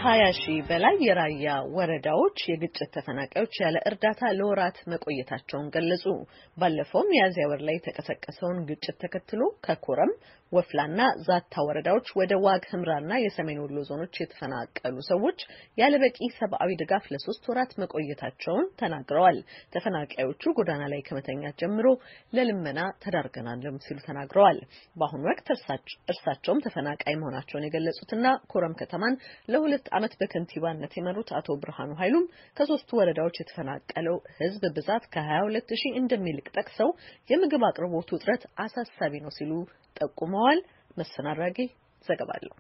ከ20,000 በላይ የራያ ወረዳዎች የግጭት ተፈናቃዮች ያለ እርዳታ ለወራት መቆየታቸውን ገለጹ። ባለፈው ሚያዝያ ወር ላይ የተቀሰቀሰውን ግጭት ተከትሎ ከኮረም ወፍላና ዛታ ወረዳዎች ወደ ዋግ ህምራና የሰሜን ወሎ ዞኖች የተፈናቀሉ ሰዎች ያለ በቂ ሰብአዊ ድጋፍ ለ3 ወራት መቆየታቸውን ተናግረዋል። ተፈናቃዮቹ ጎዳና ላይ ከመተኛት ጀምሮ ለልመና ተዳርገናል ሲሉ ተናግረዋል። በአሁኑ ወቅት እርሳቸውም ተፈናቃይ መሆናቸውን የገለጹትና ኮረም ከተማን ለ2 ዓመት በከንቲባነት የመሩት አቶ ብርሃኑ ኃይሉም ከ3 ወረዳዎች የተፈናቀለው ህዝብ ብዛት ከ22,000 እንደሚልቅ ጠቅሰው የምግብ አቅርቦቱ እጥረት አሳሳቢ ነው ሲሉ ጠቁመዋል። መሰናራጊ ዘገባለሁ።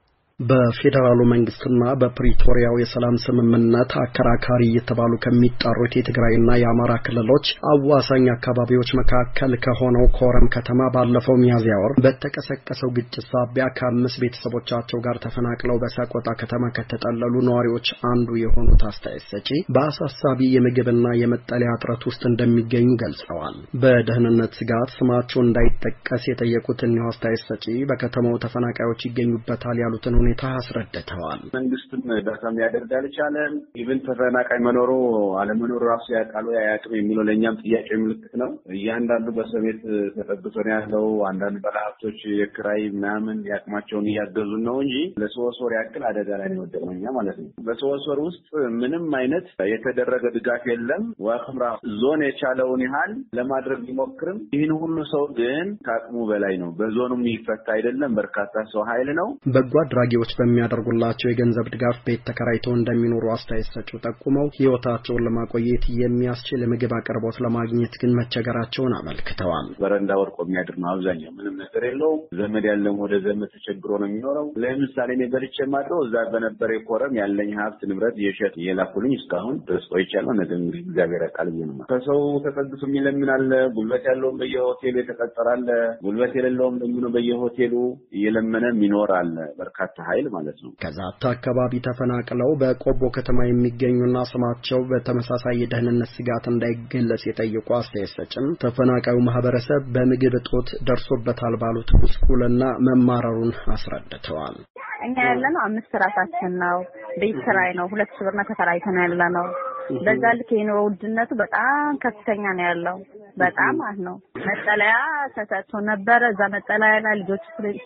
በፌደራሉ መንግስትና በፕሪቶሪያው የሰላም ስምምነት አከራካሪ የተባሉ ከሚጣሩት የትግራይና የአማራ ክልሎች አዋሳኝ አካባቢዎች መካከል ከሆነው ኮረም ከተማ ባለፈው ሚያዝያ ወር በተቀሰቀሰው ግጭት ሳቢያ ከ5 ቤተሰቦቻቸው ጋር ተፈናቅለው በሰቆጣ ከተማ ከተጠለሉ ነዋሪዎች አንዱ የሆኑት አስተያየት ሰጪ በአሳሳቢ የምግብና የመጠለያ እጥረት ውስጥ እንደሚገኙ ገልጸዋል። በደህንነት ስጋት ስማቸው እንዳይጠቀስ የጠየቁት እኒሁ አስተያየት ሰጪ በከተማው ተፈናቃዮች ይገኙበታል ያሉትን ሁኔታ አስረድተዋል። መንግስትም ዳታም ያደርግ አልቻለም። ኢቭን ተፈናቃይ መኖሩ አለመኖሩ ራሱ ያቃሉ ያያቅም የሚለው ለኛም ጥያቄ ምልክት ነው። እያንዳንዱ በሰሜት ተጠብቆ ነው ያለው። አንዳንድ ባለሀብቶች የክራይ ምናምን ያቅማቸውን እያገዙ ነው እንጂ ለ3 ወር ያክል አደጋ ላይ ነው ወደቀኛ ማለት ነው። በ3 ወር ውስጥ ምንም አይነት የተደረገ ድጋፍ የለም። ዋክምራ ዞን የቻለውን ያህል ለማድረግ ቢሞክርም ይህን ሁሉ ሰው ግን ከአቅሙ በላይ ነው። በዞኑም ይፈታ አይደለም። በርካታ ሰው ኃይል ነው። በጎ አድራጊዎች በሚያደርጉላቸው የገንዘብ ድጋፍ ቤት ተከራይተው እንደሚኖሩ አስተያየት ሰጪው ጠቁመው ህይወታቸውን ለማቆየት የሚያስችል ምግብ አቅርቦት ለማግኘት ግን መቸገራቸውን አመልክተዋል። በረንዳ ወርቆ የሚያድር ነው አብዛኛው። ምንም ነገር የለውም። ዘመድ ያለው ወደ ዘመድ ተቸግሮ ነው የሚኖረው። ለምሳሌ እኔ በልቼ ማድረው እዛ በነበረ ኮረም ያለኝ ሀብት ንብረት እየሸጥ እየላኩልኝ እስካሁን ድረስ ቆይቻለሁ። ነገ እንግዲህ እግዚአብሔር ያውቃል ብዬ ነው። ከሰው ተቀድሶ የሚለምን አለ። ጉልበት ያለውም በየሆቴሉ የተቀጠራለ፣ ጉልበት የሌለውም ደግሞ በየሆቴሉ እየለመነ የሚኖር አለ። በርካታ ኃይል ማለት ነው። ከዛታ አካባቢ ተፈናቅለው በቆቦ ከተማ የሚገኙና ስማቸው በተመሳሳይ የደህንነት ስጋት እንዳይገለጽ የጠየቁ አስተያየት ሰጭም ተፈናቃዩ ማህበረሰብ በምግብ እጦት ደርሶበታል ባሉት ጉስቁልና መማረሩን አስረድተዋል። እኛ ያለነው 5 ራሳችን ነው። ቤት ኪራይ ነው 2,000 ብር ነው ተከራይተን ያለነው። በዛ ልክ የኑሮ ውድነቱ በጣም ከፍተኛ ነው ያለው። በጣም ነው። መጠለያ ተሰጥቶ ነበር። እዛ መጠለያ ላይ ልጆች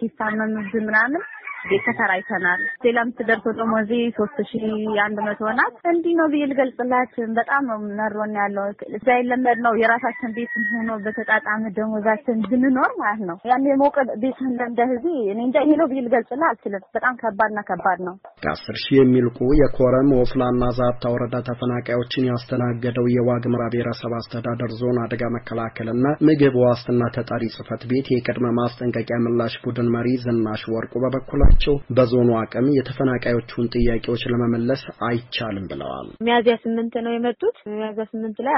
ሲታመሙብን ምናምን ቤት ተከራይተናል። ሌላም ትደርሶ ደግሞ እዚህ 3,100 ናት። እንዲህ ነው ብዬ ልገልጽላችሁ በጣም ነው መሮን ያለው። እስራኤል ለመድነው የራሳችን ቤት ሆኖ በተጣጣመ ደሞዛችን ብንኖር ማለት ነው። ያን የሞቀ ቤት እንደዚህ እኔ እንጃ ይሄ ነው ብዬ ልገልጽላ አልችልም። በጣም ከባድ ነው። ከ10,000 የሚልቁ የኮረም ወፍላና ዛታ ወረዳ ተፈናቃዮችን ያስተናገደው የዋግ ምራ ብሔረሰብ አስተዳደር ዞን አደጋ መከላከልና ምግብ ዋስትና ተጠሪ ጽሕፈት ቤት የቅድመ ማስጠንቀቂያ ምላሽ ቡድን መሪ ዝናሽ ወርቁ በበኩላቸው በዞኑ አቅም የተፈናቃዮቹን ጥያቄዎች ለመመለስ አይቻልም ብለዋል። ሚያዝያ 8 ነው የመጡት። ሚያዝያ 8 ላይ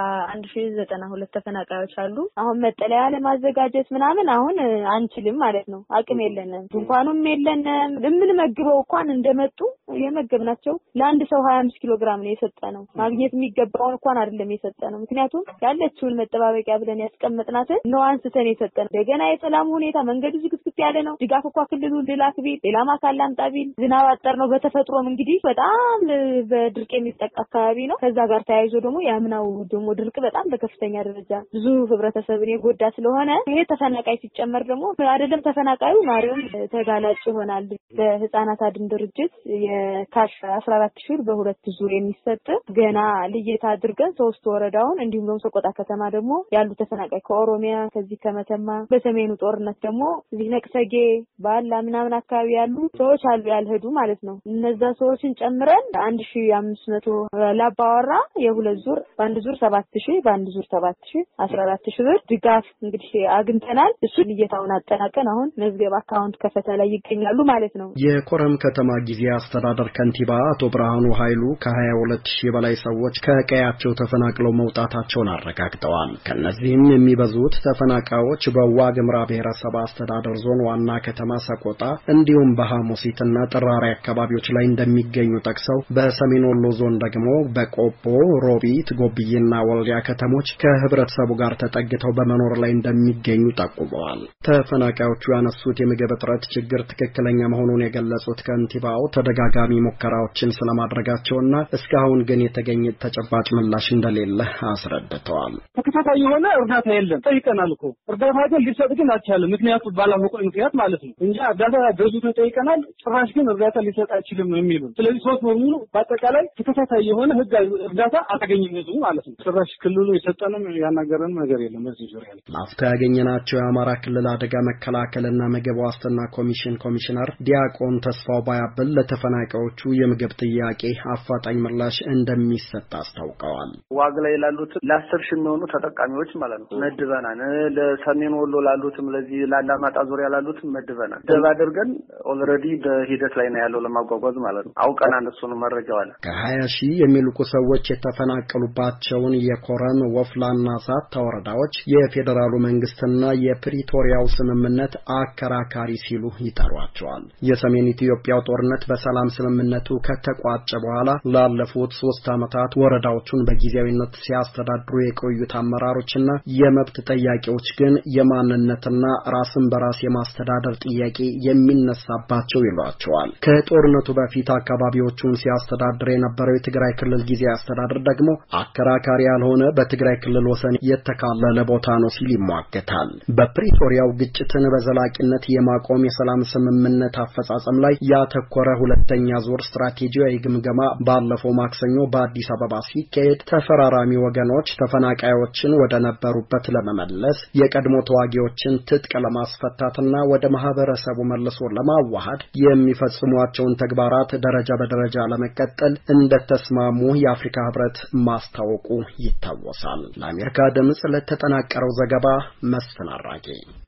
11,092 ተፈናቃዮች አሉ። አሁን መጠለያ ለማዘጋጀት ምናምን አሁን አንችልም ማለት ነው። አቅም የለንም። እንኳንም የለንም። ለምንመግበው እንኳን እንደመጡ የመገብናቸው ለአንድ ሰው 25 ኪሎ ግራም ነው የሰጠነው። ማግኘት የሚገባውን እንኳን አይደለም የሰጠነው። ምክንያቱም ያለችውን መጠባበቂያ ብለን ያስቀመጥናትን ነው አንስተን የሰጠነው። እንደገና የሰላም ሁኔታ መንገዱ ዝግትግት ያለ ነው። ድጋፍ እንኳን ክልሉ ድላክ ቢል ሌላ ማካላም ጣቢል ዝናብ አጠር ነው። በተፈጥሮም እንግዲህ በጣም በድርቅ የሚጠቃ አካባቢ ነው። ከዛ ጋር ተያይዞ ደግሞ ያምናው ደግሞ ድርቅ በጣም በከፍተኛ ደረጃ ብዙ ህብረተሰብን የጎዳ ስለሆነ ይሄ ተፈናቃይ ሲጨመር ደግሞ አይደለም ተፈናቃዩ ማሪውም ተጋላጭ ይሆናል። በህፃናት አድን ድርጅት የካሽ 14,000 በ2 ዙር የሚሰጥ ገና ልየታ አድርገን 3 ወረዳውን እንዲሁም ደግሞ ሰቆጣ ከተማ ደግሞ ያሉ ተፈናቃይ ከኦሮሚያ ከዚህ ከመተማ በሰሜኑ ጦርነት ደግሞ እዚህ ነቅሰጌ ባላ ምናምን አካባቢ ያሉ ሰዎች አሉ ያልሄዱ ማለት ነው። እነዛ ሰዎችን ጨምረን 1,500 ላባወራ የ2 ዙር በአንድ ዙር 7,000 በአንድ ዙር 7,000 14,000 ብር ድጋፍ እንግዲህ አግኝተናል። እሱ ልየታውን አጠናቀን አሁን መዝገብ አካውንት ከፈታ ላይ ይገኛሉ ማለት ነው። የኮረም ከተማ ጊዜ አስተዳደር ከንቲባ አቶ ብርሃኑ ኃይሉ ከ22,000 በላይ ሰዎች ከቀያቸው ተፈናቅለው መውጣታቸውን አረጋግጠዋል። ከነዚህም የሚበዙት ተፈናቃዮች በዋግ ምራ ብሔረሰብ አስተዳደር ዞን ዋና ከተማ ሰቆጣ እንዲሁም በሐሙሲትና ጥራሪ አካባቢዎች ላይ እንደሚገኙ ጠቅሰው በሰሜን ወሎ ዞን ደግሞ በቆቦ፣ ሮቢት፣ ጎብዬና ወልዲያ ከተሞች ከህብረተሰቡ ጋር ተጠግተው በመኖር ላይ እንደሚገኙ ጠቁመዋል። ተፈናቃዮቹ ያነሱት የምግብ እጥረት ችግር ትክክለኛ መሆኑን የገለጹት ከንቲባው ተደጋጋሚ ተደጋጋሚ ሙከራዎችን ስለማድረጋቸውና እስካሁን ግን የተገኘ ተጨባጭ ምላሽ እንደሌለ አስረድተዋል። ተከታታይ የሆነ እርዳታ የለም። ጠይቀናል እኮ እርዳታ ግን ሊሰጥ ግን አልቻለም። ምክንያቱ ባላወቀው ምክንያት ማለት ነው እንጂ እርዳታ ብዙ ተጠይቀናል። ጭራሽ ግን እርዳታ ሊሰጥ አይችልም የሚሉ ስለዚህ 3 ወር ሙሉ በአጠቃላይ ተከታታይ የሆነ ህጋዊ እርዳታ አላገኘም ህዝቡ ማለት ነው። ጭራሽ ክልሉ የሰጠንም ያናገረን ነገር የለም። እዚህ ዙሪያ ላፍታ ያገኘናቸው የአማራ ክልል አደጋ መከላከልና ምግብ ዋስትና ኮሚሽን ኮሚሽነር ዲያቆን ተስፋው ባያብል ለተፈናቃዮቹ የምግብ ጥያቄ አፋጣኝ ምላሽ እንደሚሰጥ አስታውቀዋል። ዋግ ላይ ላሉት ለ10 ሺህ የሚሆኑ ተጠቃሚዎች ማለት ነው መድበናል። ለሰሜን ወሎ ላሉትም ለዚህ ላላማጣ ዙሪያ ላሉትም መድበናል። ደባ አድርገን ኦልሬዲ በሂደት ላይ ነው ያለው ለማጓጓዝ ማለት ነው። አውቀናል እሱን መረጃው አለ። ከ20 ሺህ የሚልቁ ሰዎች የተፈናቀሉባቸውን የኮረም ወፍላና ሳታ ወረዳዎች የፌዴራሉ መንግስትና የፕሪቶሪያው ስምምነት አከራካሪ ሲሉ ይጠሯቸዋል። የሰሜን ኢትዮጵያው ጦርነት በሰላም ስምምነቱ ከተቋጨ በኋላ ላለፉት 3 ዓመታት ወረዳዎቹን በጊዜያዊነት ሲያስተዳድሩ የቆዩት አመራሮችና የመብት ጠያቂዎች ግን የማንነትና ራስን በራስ የማስተዳደር ጥያቄ የሚነሳባቸው ይሏቸዋል። ከጦርነቱ በፊት አካባቢዎቹን ሲያስተዳድር የነበረው የትግራይ ክልል ጊዜያዊ አስተዳደር ደግሞ አከራካሪ ያልሆነ በትግራይ ክልል ወሰን የተካለለ ቦታ ነው ሲል ይሟገታል። በፕሪቶሪያው ግጭትን በዘላቂነት የማቆም የሰላም ስምምነት አፈጻጸም ላይ ያተኮረ ሁለተኛ ዙር ስትራቴጂያዊ ግምገማ ባለፈው ማክሰኞ በአዲስ አበባ ሲካሄድ ተፈራራሚ ወገኖች ተፈናቃዮችን ወደ ነበሩበት ለመመለስ የቀድሞ ተዋጊዎችን ትጥቅ ለማስፈታትና ወደ ማህበረሰቡ መልሶ ለማዋሃድ የሚፈጽሟቸውን ተግባራት ደረጃ በደረጃ ለመቀጠል እንደተስማሙ የአፍሪካ ህብረት ማስታወቁ ይታወሳል። ለአሜሪካ ድምጽ ለተጠናቀረው ዘገባ መስፍን አራጌ